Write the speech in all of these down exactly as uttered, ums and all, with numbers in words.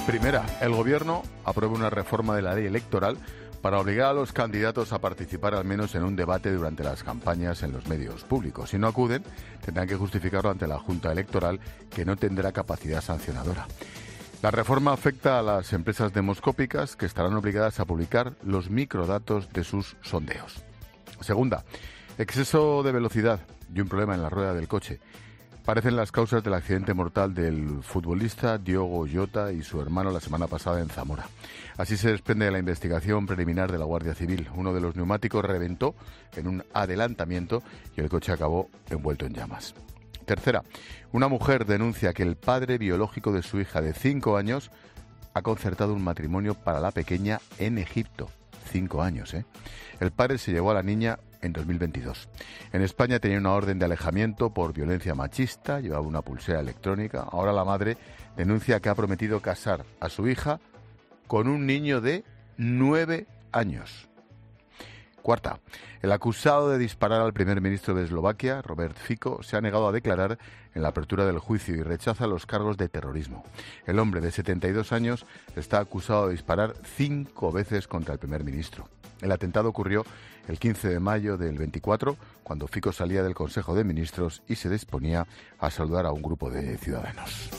Primera, el Gobierno aprueba una reforma de la ley electoral para obligar a los candidatos a participar al menos en un debate durante las campañas en los medios públicos. Si no acuden, tendrán que justificarlo ante la Junta Electoral, que no tendrá capacidad sancionadora. La reforma afecta a las empresas demoscópicas, que estarán obligadas a publicar los microdatos de sus sondeos. Segunda, exceso de velocidad y un problema en la rueda del coche parecen las causas del accidente mortal del futbolista Diogo Jota y su hermano la semana pasada en Zamora. Así se desprende de la investigación preliminar de la Guardia Civil. Uno de los neumáticos reventó en un adelantamiento y el coche acabó envuelto en llamas. Tercera, una mujer denuncia que el padre biológico de su hija de cinco años ha concertado un matrimonio para la pequeña en Egipto. Cinco años, ¿eh? El padre se llevó a la niña en dos mil veintidós. En España tenía una orden de alejamiento por violencia machista, llevaba una pulsera electrónica. Ahora la madre denuncia que ha prometido casar a su hija con un niño de nueve años. Cuarta, el acusado de disparar al primer ministro de Eslovaquia, Robert Fico, se ha negado a declarar en la apertura del juicio y rechaza los cargos de terrorismo. El hombre de setenta y dos años está acusado de disparar cinco veces contra el primer ministro. El atentado ocurrió el quince de mayo del veinticuatro, cuando Fico salía del Consejo de Ministros y se disponía a saludar a un grupo de ciudadanos.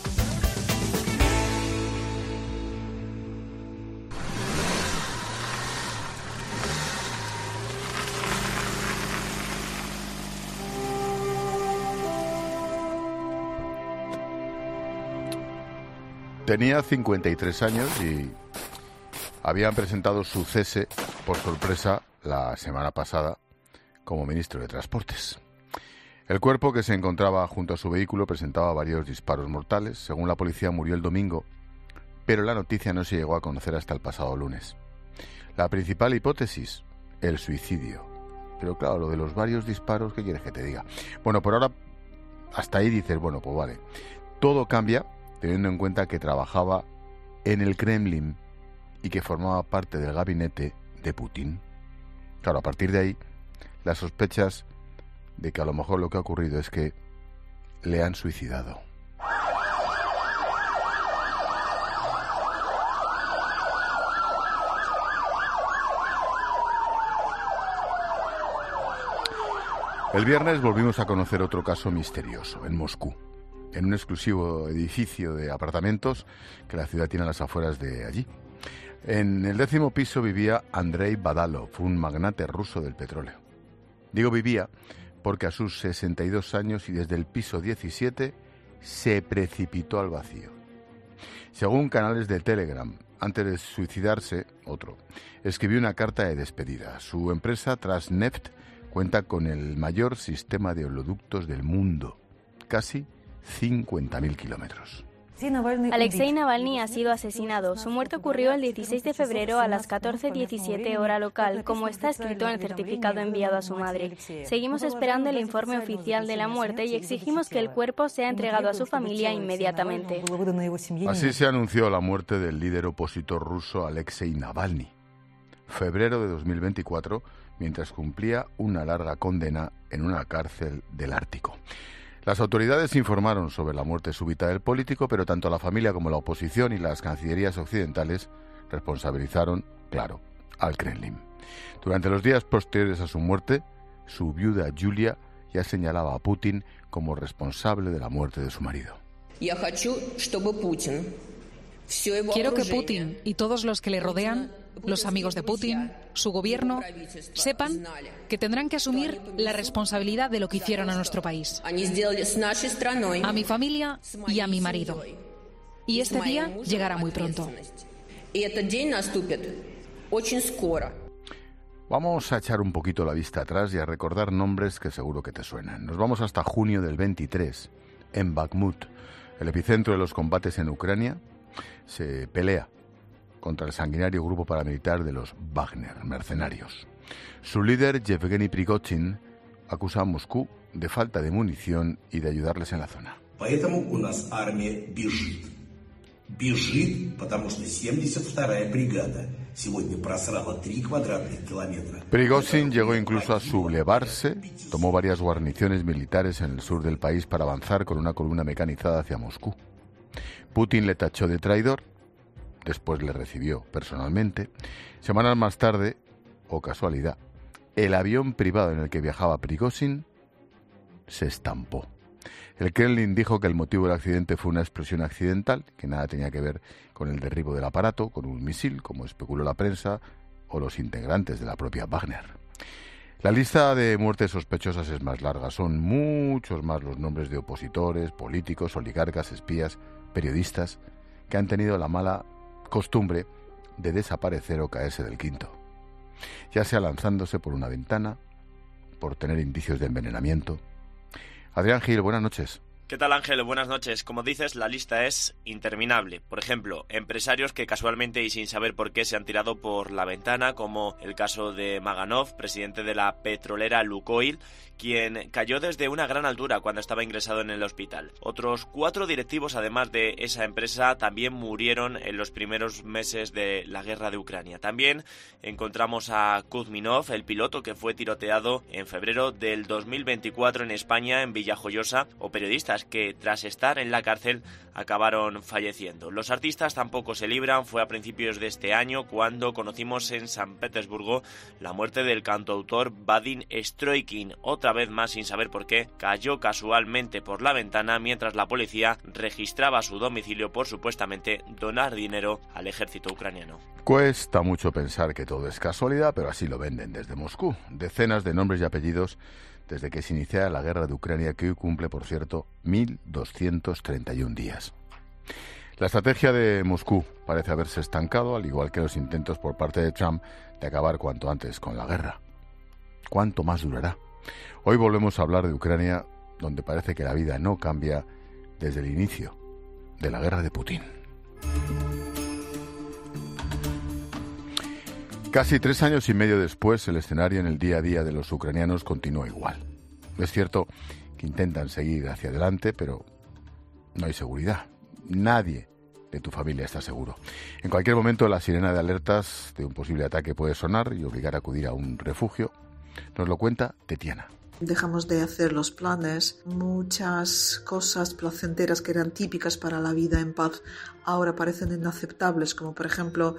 Tenía cincuenta y tres años y habían presentado su cese por sorpresa la semana pasada como ministro de Transportes. El cuerpo que se encontraba junto a su vehículo presentaba varios disparos mortales. Según la policía, murió el domingo, pero la noticia no se llegó a conocer hasta el pasado lunes. La principal hipótesis, el suicidio. Pero claro, lo de los varios disparos, ¿qué quieres que te diga? Bueno, por ahora, hasta ahí dices, bueno, pues vale. Todo cambia teniendo en cuenta que trabajaba en el Kremlin y que formaba parte del gabinete de Putin. Claro, a partir de ahí, las sospechas de que a lo mejor lo que ha ocurrido es que le han suicidado. El viernes volvimos a conocer otro caso misterioso en Moscú, en un exclusivo edificio de apartamentos que la ciudad tiene a las afueras de allí. En el décimo piso vivía Andrei Badalov, un magnate ruso del petróleo. Digo vivía porque a sus sesenta y dos años y desde el piso diecisiete se precipitó al vacío. Según canales de Telegram, antes de suicidarse, otro, escribió una carta de despedida. Su empresa Transneft cuenta con el mayor sistema de oleoductos del mundo, casi cincuenta mil kilómetros. Alexei Navalny ha sido asesinado. Su muerte ocurrió el dieciséis de febrero a las catorce diecisiete hora local, como está escrito en el certificado enviado a su madre. Seguimos esperando el informe oficial de la muerte y exigimos que el cuerpo sea entregado a su familia inmediatamente. Así se anunció la muerte del líder opositor ruso Alexei Navalny. Febrero de dos mil veinticuatro, mientras cumplía una larga condena en una cárcel del Ártico. Las autoridades informaron sobre la muerte súbita del político, pero tanto la familia como la oposición y las cancillerías occidentales responsabilizaron, claro, al Kremlin. Durante los días posteriores a su muerte, su viuda Yulia ya señalaba a Putin como responsable de la muerte de su marido. Quiero que Putin y todos los que le rodean, los amigos de Putin, su gobierno, sepan que tendrán que asumir la responsabilidad de lo que hicieron a nuestro país, a mi familia y a mi marido. Y este día llegará muy pronto. Vamos a echar un poquito la vista atrás y a recordar nombres que seguro que te suenan. Nos vamos hasta junio del veintitrés, en Bakhmut, el epicentro de los combates en Ucrania. Se pelea contra el sanguinario grupo paramilitar de los Wagner, mercenarios. Su líder, Yevgeny Prigozhin, acusa a Moscú de falta de munición y de ayudarles en la zona. Поэтому у нас армия бежит. Бежит, потому что семьдесят вторая бригада сегодня просрала три квадратных километра. Prigozhin llegó incluso a sublevarse, tomó varias guarniciones militares en el sur del país para avanzar con una columna mecanizada hacia Moscú. Putin le tachó de traidor después le recibió personalmente. Semanas más tarde, o casualidad, el avión privado en el que viajaba Prigozhin se estampó. El Kremlin dijo que el motivo del accidente fue una explosión accidental, que nada tenía que ver con el derribo del aparato, con un misil, como especuló la prensa o los integrantes de la propia Wagner. La lista de muertes sospechosas es más larga. Son muchos más los nombres de opositores, políticos, oligarcas, espías, periodistas, que han tenido la mala costumbre de desaparecer o caerse del quinto, ya sea lanzándose por una ventana, por tener indicios de envenenamiento. Adrián Gil, buenas noches. ¿Qué tal, Ángel? Buenas noches. Como dices, la lista es interminable. Por ejemplo, empresarios que casualmente y sin saber por qué se han tirado por la ventana, como el caso de Maganov, presidente de la petrolera Lukoil, quien cayó desde una gran altura cuando estaba ingresado en el hospital. Otros cuatro directivos, además de esa empresa, también murieron en los primeros meses de la guerra de Ucrania. También encontramos a Kuzminov, el piloto que fue tiroteado en febrero del dos mil veinticuatro en España, en Villajoyosa, o periodistas que tras estar en la cárcel acabaron falleciendo. Los artistas tampoco se libran. Fue a principios de este año cuando conocimos en San Petersburgo la muerte del cantautor Vadim Stroikin. Otra vez más, sin saber por qué, cayó casualmente por la ventana mientras la policía registraba su domicilio por supuestamente donar dinero al ejército ucraniano. Cuesta mucho pensar que todo es casualidad, pero así lo venden desde Moscú. Decenas de nombres y apellidos desde que se iniciara la guerra de Ucrania, que hoy cumple, por cierto, mil doscientos treinta y uno días. La estrategia de Moscú parece haberse estancado, al igual que los intentos por parte de Trump de acabar cuanto antes con la guerra. ¿Cuánto más durará? Hoy volvemos a hablar de Ucrania, donde parece que la vida no cambia desde el inicio de la guerra de Putin. Casi tres años y medio después, el escenario en el día a día de los ucranianos continúa igual. Es cierto que intentan seguir hacia adelante, pero no hay seguridad. Nadie de tu familia está seguro. En cualquier momento la sirena de alertas de un posible ataque puede sonar y obligar a acudir a un refugio. Nos lo cuenta Tetiana. Dejamos de hacer los planes, muchas cosas placenteras que eran típicas para la vida en paz ahora parecen inaceptables, como por ejemplo,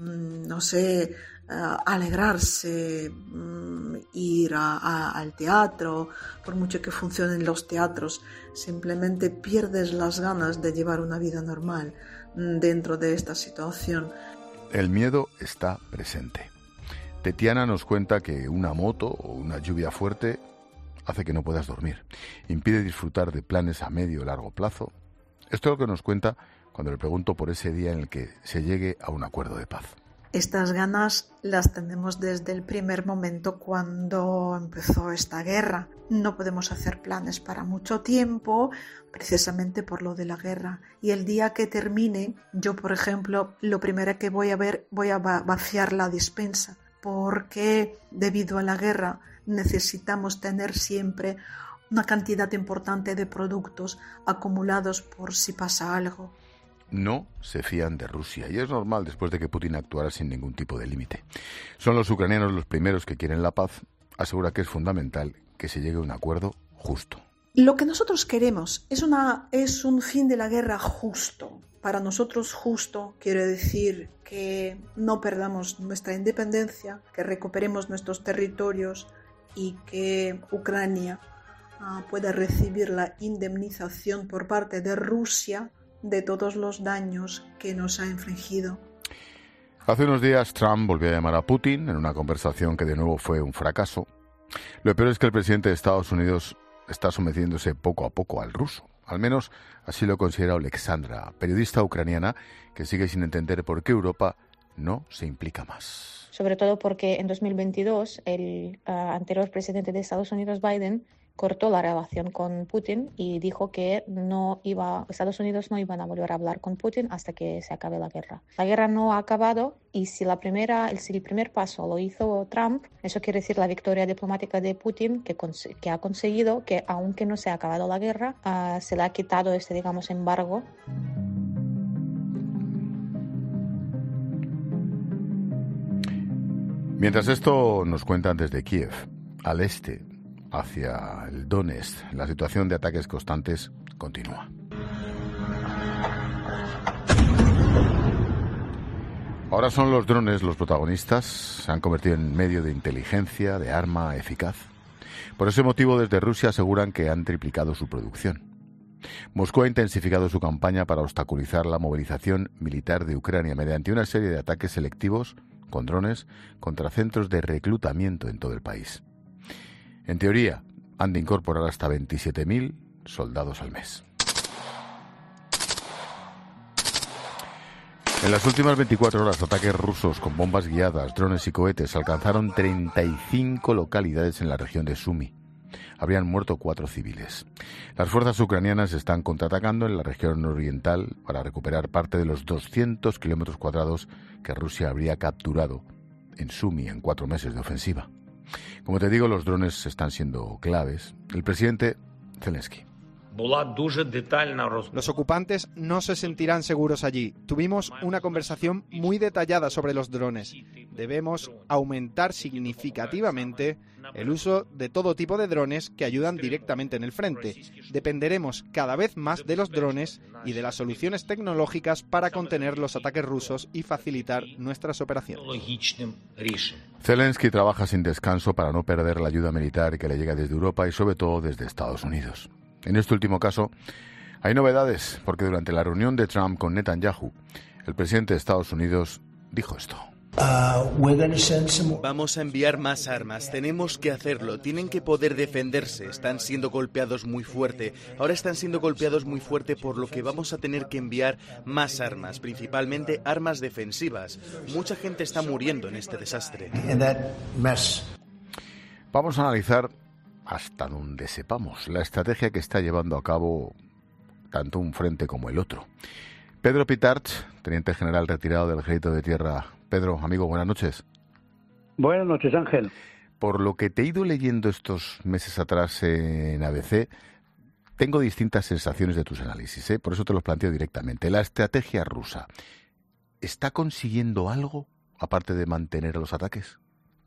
no sé, uh, alegrarse, um, ir a, a, al teatro, por mucho que funcionen los teatros, simplemente pierdes las ganas de llevar una vida normal dentro de esta situación. El miedo está presente. Tetiana nos cuenta que una moto o una lluvia fuerte hace que no puedas dormir, impide disfrutar de planes a medio o largo plazo. Esto es lo que nos cuenta cuando le pregunto por ese día en el que se llegue a un acuerdo de paz. Estas ganas las tenemos desde el primer momento cuando empezó esta guerra. No podemos hacer planes para mucho tiempo, precisamente por lo de la guerra. Y el día que termine, yo, por ejemplo, lo primero que voy a ver, voy a vaciar la despensa, porque debido a la guerra necesitamos tener siempre una cantidad importante de productos acumulados por si pasa algo. No se fían de Rusia, y es normal después de que Putin actuara sin ningún tipo de límite. Son los ucranianos los primeros que quieren la paz. Asegura que es fundamental que se llegue a un acuerdo justo. Lo que nosotros queremos es, una, es un fin de la guerra justo. Para nosotros justo quiere decir que no perdamos nuestra independencia, que recuperemos nuestros territorios y que Ucrania uh, pueda recibir la indemnización por parte de Rusia de todos los daños que nos ha infligido. Hace unos días Trump volvió a llamar a Putin en una conversación que de nuevo fue un fracaso. Lo peor es que el presidente de Estados Unidos está sometiéndose poco a poco al ruso. Al menos así lo considera Alexandra, periodista ucraniana que sigue sin entender por qué Europa no se implica más. Sobre todo porque en dos mil veintidós el uh, anterior presidente de Estados Unidos, Biden, cortó la relación con Putin y dijo que no iba, Estados Unidos no iban a volver a hablar con Putin hasta que se acabe la guerra. La guerra no ha acabado y si, la primera, si el primer paso lo hizo Trump, eso quiere decir la victoria diplomática de Putin, que, cons- que ha conseguido que, aunque no se ha acabado la guerra, uh, se le ha quitado este, digamos, embargo. Mientras esto nos cuentan desde Kiev, al este, hacia el Donetsk, la situación de ataques constantes continúa. Ahora son los drones los protagonistas, se han convertido en medio de inteligencia, de arma eficaz. Por ese motivo, desde Rusia aseguran que han triplicado su producción. Moscú ha intensificado su campaña para obstaculizar la movilización militar de Ucrania mediante una serie de ataques selectivos con drones contra centros de reclutamiento en todo el país. En teoría, han de incorporar hasta veintisiete mil soldados al mes. En las últimas veinticuatro horas, ataques rusos con bombas guiadas, drones y cohetes alcanzaron treinta y cinco localidades en la región de Sumy. Habrían muerto cuatro civiles. Las fuerzas ucranianas están contraatacando en la región oriental para recuperar parte de los doscientos kilómetros cuadrados que Rusia habría capturado en Sumy en cuatro meses de ofensiva. Como te digo, los drones están siendo claves. El presidente Zelensky. Los ocupantes no se sentirán seguros allí. Tuvimos una conversación muy detallada sobre los drones. Debemos aumentar significativamente el uso de todo tipo de drones que ayudan directamente en el frente. Dependeremos cada vez más de los drones y de las soluciones tecnológicas para contener los ataques rusos y facilitar nuestras operaciones. Zelensky trabaja sin descanso para no perder la ayuda militar que le llega desde Europa y sobre todo desde Estados Unidos. En este último caso, hay novedades, porque durante la reunión de Trump con Netanyahu, el presidente de Estados Unidos dijo esto. Vamos a enviar más armas, tenemos que hacerlo, tienen que poder defenderse, están siendo golpeados muy fuerte, ahora están siendo golpeados muy fuerte, por lo que vamos a tener que enviar más armas, principalmente armas defensivas. Mucha gente está muriendo en este desastre. Vamos a analizar, hasta donde sepamos, la estrategia que está llevando a cabo tanto un frente como el otro. Pedro Pitart, teniente general retirado del Ejército de Tierra. Pedro, amigo, buenas noches. Buenas noches, Ángel. Por lo que te he ido leyendo estos meses atrás en A B C, tengo distintas sensaciones de tus análisis, ¿eh? Por eso te los planteo directamente. La estrategia rusa, ¿está consiguiendo algo, aparte de mantener los ataques?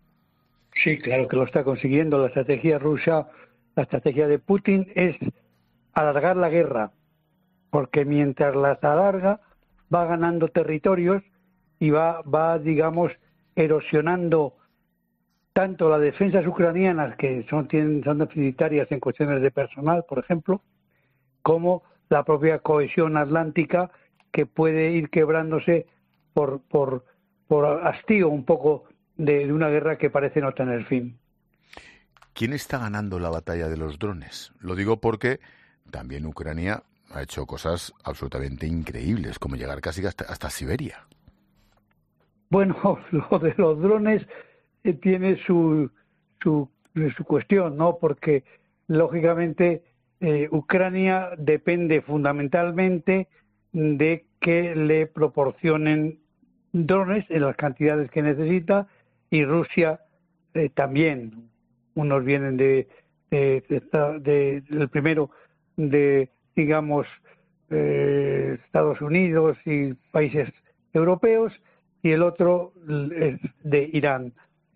Sí, claro que lo está consiguiendo. La estrategia rusa, la estrategia de Putin es alargar la guerra, porque mientras las alarga va ganando territorios y va, va digamos, erosionando tanto las defensas ucranianas, que son, tienen, son deficitarias en cuestiones de personal, por ejemplo, como la propia cohesión atlántica, que puede ir quebrándose por, por, por hastío un poco de, de una guerra que parece no tener fin. ¿Quién está ganando la batalla de los drones? Lo digo porque también Ucrania ha hecho cosas absolutamente increíbles, como llegar casi hasta, hasta Siberia. Bueno, lo de los drones eh, tiene su, su, su cuestión, ¿no? Porque, lógicamente, eh, Ucrania depende fundamentalmente de que le proporcionen drones en las cantidades que necesita, y Rusia eh, también. Unos vienen de, de, de, de del primero de, digamos, eh, Estados Unidos y países europeos, y el otro es de Irán.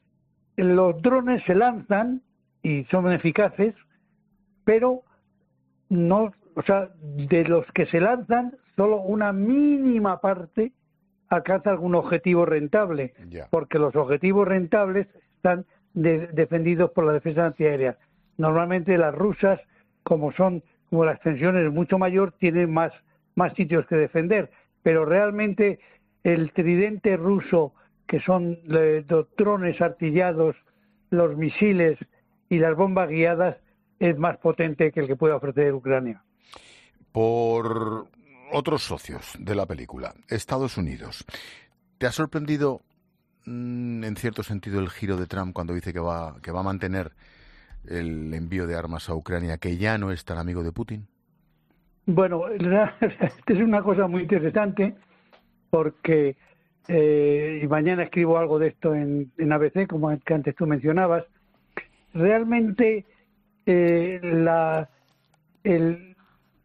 Los drones se lanzan y son eficaces, pero no, o sea, de los que se lanzan, solo una mínima parte alcanza algún objetivo rentable, yeah. porque los objetivos rentables están de, defendidos por la defensa antiaérea. Normalmente las rusas, como son, como la extensión es mucho mayor, tienen más, más sitios que defender, pero realmente el tridente ruso, que son eh, los drones artillados, los misiles y las bombas guiadas, es más potente que el que puede ofrecer Ucrania. Por otros socios de la película, Estados Unidos, ¿te ha sorprendido mmm, en cierto sentido el giro de Trump cuando dice que va, que va a mantener el envío de armas a Ucrania, que ya no es tan amigo de Putin? Bueno, esta es una cosa muy interesante, porque eh, y mañana escribo algo de esto en, en A B C, como que antes tú mencionabas. Realmente eh, la, el,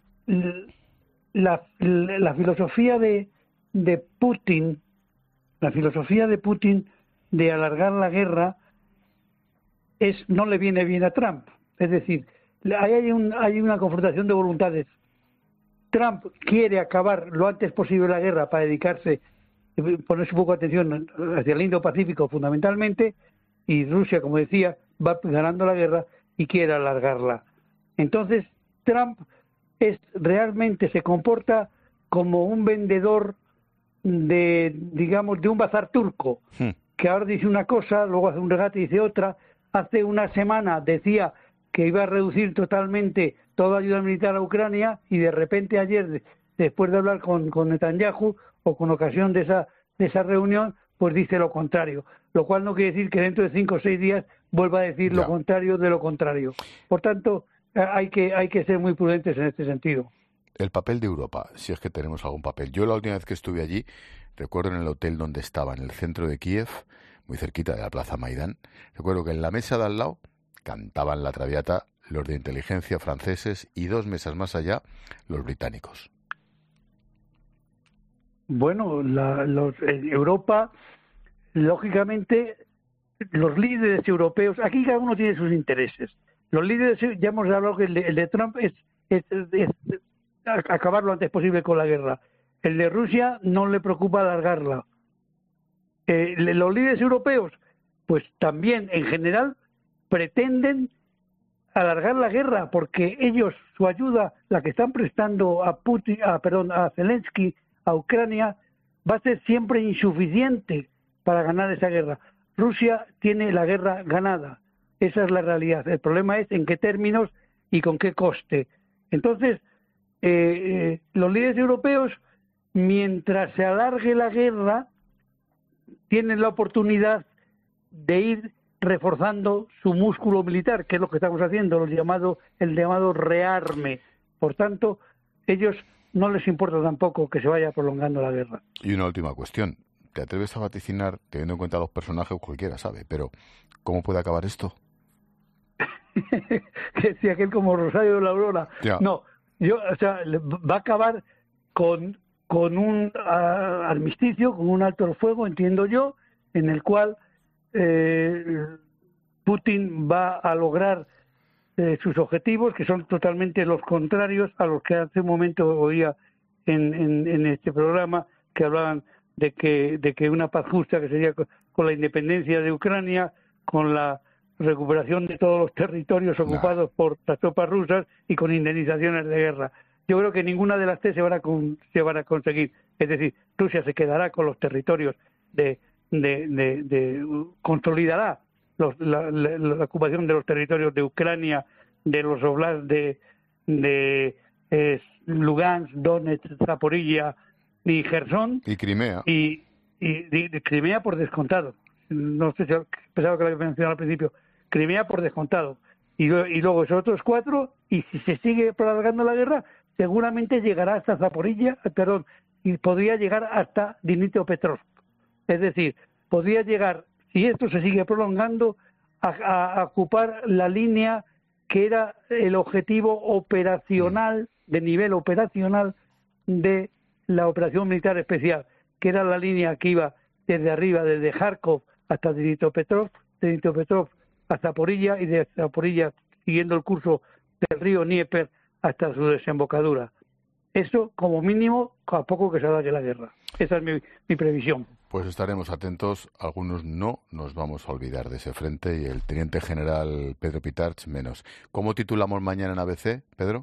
la, la filosofía de, de Putin, la filosofía de Putin de alargar la guerra es no le viene bien a Trump. Es decir, hay, un, hay una confrontación de voluntades. Trump quiere acabar lo antes posible la guerra para dedicarse ponerse un poco de atención hacia el Indo-Pacífico fundamentalmente, y Rusia, como decía, va ganando la guerra y quiere alargarla. Entonces, Trump es realmente se comporta como un vendedor de, digamos, de un bazar turco, sí. que ahora dice una cosa, luego hace un regate y dice otra. Hace una semana decía que iba a reducir totalmente toda ayuda militar a Ucrania, y de repente ayer, después de hablar con, con Netanyahu, o con ocasión de esa, de esa reunión, pues dice lo contrario, lo cual no quiere decir que dentro de cinco o seis días vuelva a decir ya. lo contrario de lo contrario. Por tanto, hay que, hay que ser muy prudentes en este sentido. El papel de Europa, si es que tenemos algún papel. Yo la última vez que estuve allí, recuerdo en el hotel donde estaba, en el centro de Kiev, muy cerquita de la Plaza Maidán, recuerdo que en la mesa de al lado cantaban la Traviata los de inteligencia franceses y dos mesas más allá los británicos. Bueno, la, los, en Europa, lógicamente, los líderes europeos, aquí cada uno tiene sus intereses. Los líderes, ya hemos hablado que el de, el de Trump es, es, es, es acabar lo antes posible con la guerra. El de Rusia no le preocupa alargarla. Eh, los líderes europeos, pues también en general pretenden alargar la guerra, porque ellos, su ayuda, la que están prestando a Putin, a, perdón, a Zelensky, a Ucrania, va a ser siempre insuficiente para ganar esa guerra. Rusia tiene la guerra ganada, esa es la realidad. El problema es en qué términos y con qué coste. Entonces, eh, eh, los líderes europeos, mientras se alargue la guerra, tienen la oportunidad de ir reforzando su músculo militar, que es lo que estamos haciendo, el llamado, el llamado rearme. Por tanto, ellos no les importa tampoco que se vaya prolongando la guerra. Y una última cuestión. ¿Te atreves a vaticinar, teniendo en cuenta los personajes, cualquiera sabe, pero ¿cómo puede acabar esto? Que decía aquel como Rosario de la Aurora. Ya. No, yo, o sea, va a acabar con, con un uh, armisticio, con un alto el fuego, entiendo yo, en el cual eh, Putin va a lograr eh, sus objetivos, que son totalmente los contrarios a los que hace un momento oía en, en, en este programa, que hablaban de que, de que una paz justa, que sería con la independencia de Ucrania, con la recuperación de todos los territorios ocupados no. por las tropas rusas y con indemnizaciones de guerra. Yo creo que ninguna de las tres se van a, con, se van a conseguir. Es decir, Rusia se quedará con los territorios de, de, de, de consolidará los, la, la, la ocupación de los territorios de Ucrania, de los oblasts de, de eh, Lugansk, Donetsk, Zaporilla y Gerson. Y Crimea. Y, y de, de Crimea por descontado. No sé si pensaba que lo había mencionado al principio. Crimea por descontado. Y, y luego esos otros cuatro, y si se sigue prolongando la guerra, seguramente llegará hasta Zaporilla, perdón, y podría llegar hasta Dnipropetrovsk. Es decir, podría llegar, si esto se sigue prolongando, a, a, a ocupar la línea que era el objetivo operacional, de nivel operacional, de la operación militar especial, que era la línea que iba desde arriba, desde Kharkov hasta Dnipropetrovsk, de Dnipropetrovsk a Zaporilla, y de Zaporilla siguiendo el curso del río Dnieper hasta su desembocadura. Eso, como mínimo, a poco que se alargue la guerra. Esa es mi, mi previsión. Pues estaremos atentos. Algunos no nos vamos a olvidar de ese frente, y el teniente general Pedro Pitarch menos. ¿Cómo titulamos mañana en A B C, Pedro?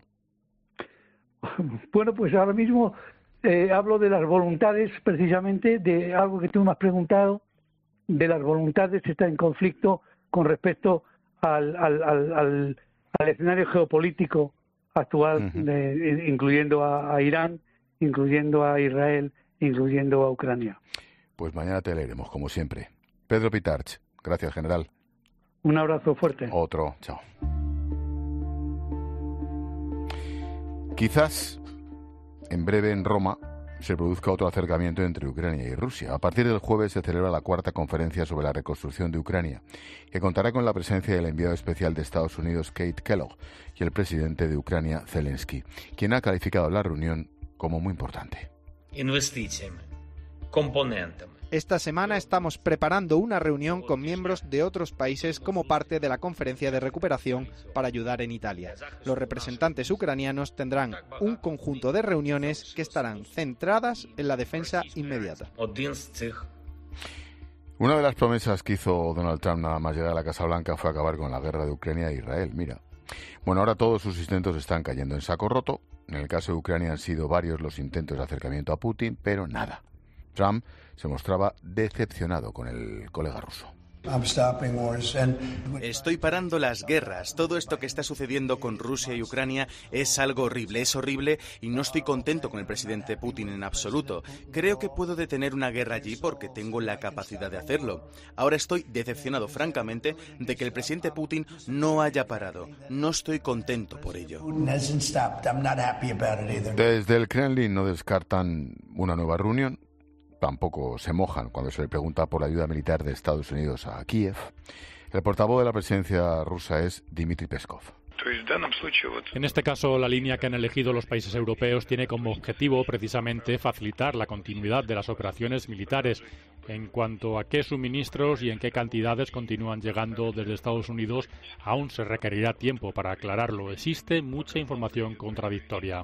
Bueno, pues ahora mismo eh, hablo de las voluntades, precisamente, de algo que tú me has preguntado, de las voluntades que están en conflicto con respecto al, al, al, al, al escenario geopolítico actual, uh-huh. de, incluyendo a, a Irán, incluyendo a Israel, incluyendo a Ucrania. Pues mañana te leeremos, como siempre. Pedro Pitarch, gracias, general. Un abrazo fuerte. Otro, chao. Quizás en breve en Roma se produzca otro acercamiento entre Ucrania y Rusia. A partir del jueves se celebra la cuarta conferencia sobre la reconstrucción de Ucrania, que contará con la presencia del enviado especial de Estados Unidos, Keith Kellogg, y el presidente de Ucrania, Zelensky, quien ha calificado la reunión como muy importante. Інвестиціями, компонентами, Esta semana estamos preparando una reunión con miembros de otros países como parte de la conferencia de recuperación para ayudar en Italia. Los representantes ucranianos tendrán un conjunto de reuniones que estarán centradas en la defensa inmediata. Una de las promesas que hizo Donald Trump nada más llegar a la Casa Blanca fue acabar con la guerra de Ucrania e Israel. Mira, bueno, ahora todos sus intentos están cayendo en saco roto. En el caso de Ucrania han sido varios los intentos de acercamiento a Putin, pero nada. Trump se mostraba decepcionado con el colega ruso. Estoy parando las guerras. Todo esto que está sucediendo con Rusia y Ucrania es algo horrible, es horrible y no estoy contento con el presidente Putin en absoluto. Creo que puedo detener una guerra allí porque tengo la capacidad de hacerlo. Ahora estoy decepcionado, francamente, de que el presidente Putin no haya parado. No estoy contento por ello. Desde el Kremlin no descartan una nueva reunión. Tampoco se mojan cuando se le pregunta por la ayuda militar de Estados Unidos a Kiev. El portavoz de la presidencia rusa es Dmitry Peskov. En este caso, la línea que han elegido los países europeos tiene como objetivo precisamente facilitar la continuidad de las operaciones militares. En cuanto a qué suministros y en qué cantidades continúan llegando desde Estados Unidos, aún se requerirá tiempo para aclararlo. Existe mucha información contradictoria.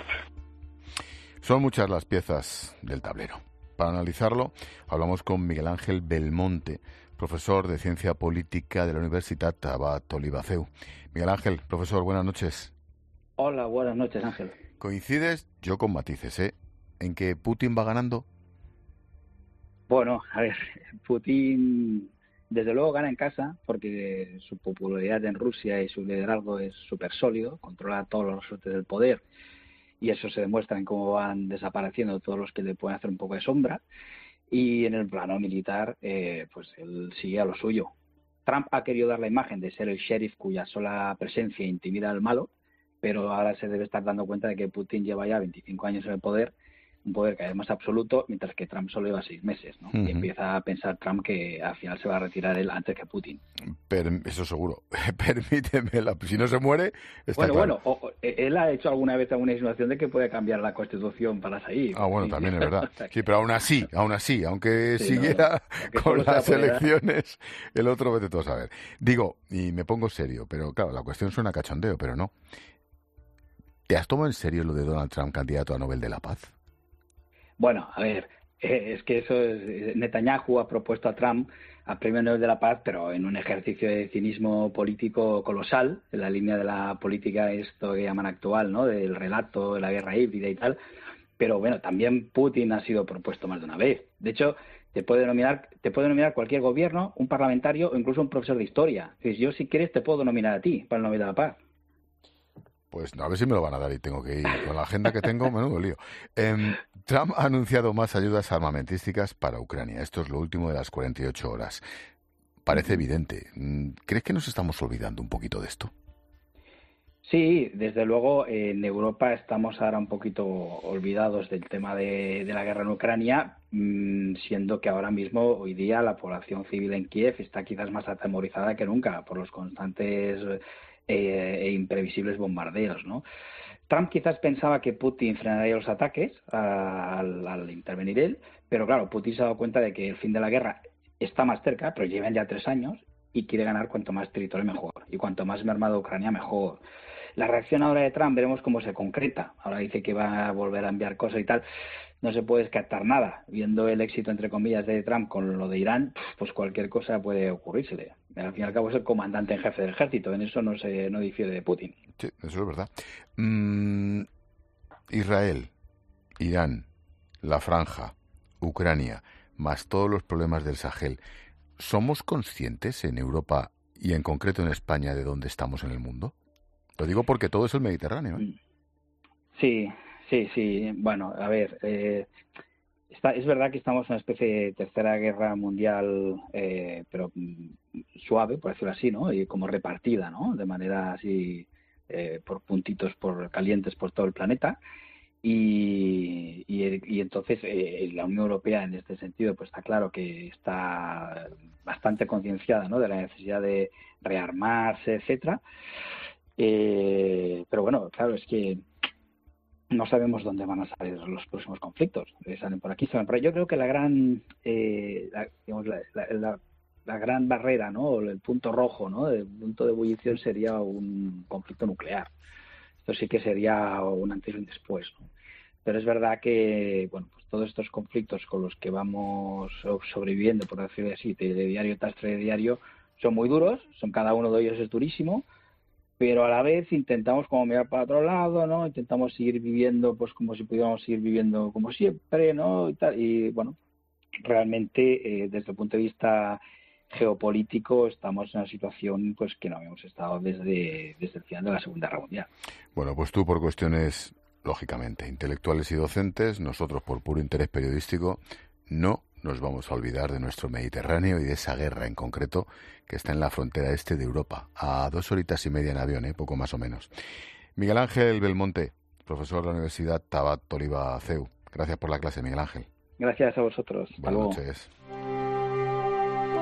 Son muchas las piezas del tablero. Para analizarlo, hablamos con Miguel Ángel Belmonte, profesor de Ciencia Política de la Universitat Abat Olivaceu. Miguel Ángel, profesor, buenas noches. Hola, buenas noches, Ángel. ¿Coincides, yo con matices, ¿eh?, en que Putin va ganando? Bueno, a ver, Putin desde luego gana en casa porque su popularidad en Rusia y su liderazgo es súper sólido, controla todos los resortes del poder. Y eso se demuestra en cómo van desapareciendo todos los que le pueden hacer un poco de sombra. Y en el plano militar, eh, pues él sigue a lo suyo. Trump ha querido dar la imagen de ser el sheriff cuya sola presencia intimida al malo, pero ahora se debe estar dando cuenta de que Putin lleva ya veinticinco años en el poder, un poder cada vez más absoluto, mientras que Trump solo lleva seis meses, ¿no? Uh-huh. Y empieza a pensar Trump que al final se va a retirar él antes que Putin. Pero eso seguro. Permíteme, la, si no se muere, está bueno, claro. Bueno, o, o, él ha hecho alguna vez alguna insinuación de que puede cambiar la Constitución para salir. Ah, bueno, sí, también es verdad. Sí, pero aún así, aún así, aunque sí, no, siguiera no, con las elecciones, el otro vete todo a saber. Digo, y me pongo serio, pero claro, la cuestión suena cachondeo, pero no. ¿Te has tomado en serio lo de Donald Trump, candidato a Nobel de la Paz? Bueno, a ver, eh, es que eso es, Netanyahu ha propuesto a Trump a Premio Nobel de la Paz, pero en un ejercicio de cinismo político colosal, en la línea de la política esto que llaman actual, ¿no?, del relato, de la guerra híbrida y tal. Pero bueno, también Putin ha sido propuesto más de una vez. De hecho, te puede nominar, te puede nominar cualquier gobierno, un parlamentario o incluso un profesor de historia. Es decir, yo si quieres te puedo nominar a ti para el Nobel de la Paz. Pues no, a ver si me lo van a dar y tengo que ir. Con la agenda que tengo, menudo lío. Eh, Trump ha anunciado más ayudas armamentísticas para Ucrania. Esto es lo último de las cuarenta y ocho horas. Parece evidente. ¿Crees que nos estamos olvidando un poquito de esto? Sí, desde luego en Europa estamos ahora un poquito olvidados del tema de, de la guerra en Ucrania, siendo que ahora mismo, hoy día, la población civil en Kiev está quizás más atemorizada que nunca por los constantes e imprevisibles bombardeos, ¿no? Trump quizás pensaba que Putin frenaría los ataques al, al intervenir él, pero claro, Putin se ha dado cuenta de que el fin de la guerra está más cerca, pero llevan ya tres años y quiere ganar cuanto más territorio mejor, y cuanto más mermada Ucrania mejor. La reacción ahora de Trump veremos cómo se concreta. Ahora dice que va a volver a enviar cosas y tal. No se puede descartar nada. Viendo el éxito, entre comillas, de Trump con lo de Irán, pues cualquier cosa puede ocurrírsele. Al fin y al cabo es el comandante en jefe del ejército. En eso no se no difiere de Putin. Sí, eso es verdad. Mm, Israel, Irán, la Franja, Ucrania, más todos los problemas del Sahel. ¿Somos conscientes en Europa y en concreto en España de dónde estamos en el mundo? Lo digo porque todo es el Mediterráneo, ¿eh? Sí, sí, sí. Bueno, a ver, eh, está, es verdad que estamos en una especie de tercera guerra mundial, eh, pero suave, por decirlo así, ¿no? Y como repartida, ¿no? De manera así, eh, por puntitos, por calientes por todo el planeta. Y, y, y entonces eh, la Unión Europea en este sentido pues está claro que está bastante concienciada, ¿no?, de la necesidad de rearmarse, etcétera. Eh, pero bueno, claro, es que no sabemos dónde van a salir los próximos conflictos. Eh, salen por aquí, salen por ahí. Yo creo que la gran, eh, la, digamos, la, la, la, la gran barrera, ¿no? El punto rojo, ¿no? El punto de ebullición sería un conflicto nuclear. Esto sí que sería un antes y un después, ¿no? Pero es verdad que, bueno, pues todos estos conflictos con los que vamos sobreviviendo, por decirlo así, de diario tras diario, son muy duros, son cada uno de ellos es durísimo, pero a la vez intentamos como mirar para otro lado, ¿no? Intentamos seguir viviendo pues como si pudiéramos seguir viviendo como siempre, ¿no? Y tal, y bueno, realmente eh, desde el punto de vista geopolítico estamos en una situación pues que no habíamos estado desde, desde el final de la Segunda Guerra Mundial. Bueno, pues tú por cuestiones, lógicamente, intelectuales y docentes, nosotros por puro interés periodístico, no nos vamos a olvidar de nuestro Mediterráneo y de esa guerra en concreto que está en la frontera este de Europa, a dos horitas y media en avión, ¿eh? Poco más o menos. Miguel Ángel Belmonte, profesor de la Universidad Tabat Oliva C E U. Gracias por la clase, Miguel Ángel. Gracias a vosotros. Buenas noches.